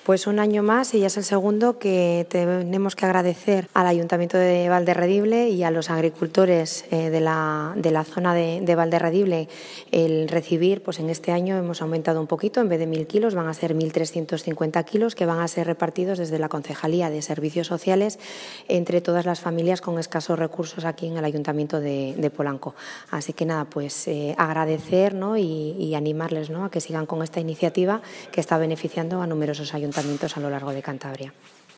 Pues un año más, y ya es el segundo, que tenemos que agradecer al Ayuntamiento de Valderredible y a los agricultores de la zona de Valderredible el recibir, pues en este año hemos aumentado un poquito, en vez de 1.000 kilos van a ser 1.350 kilos que van a ser repartidos desde la Concejalía de Servicios Sociales entre todas las familias con escasos recursos aquí en el Ayuntamiento de Polanco. Así que nada, pues agradecer, ¿no? y animarles, ¿no? a que sigan con esta iniciativa que está beneficiando a numerosos ayuntamientos a lo largo de Cantabria.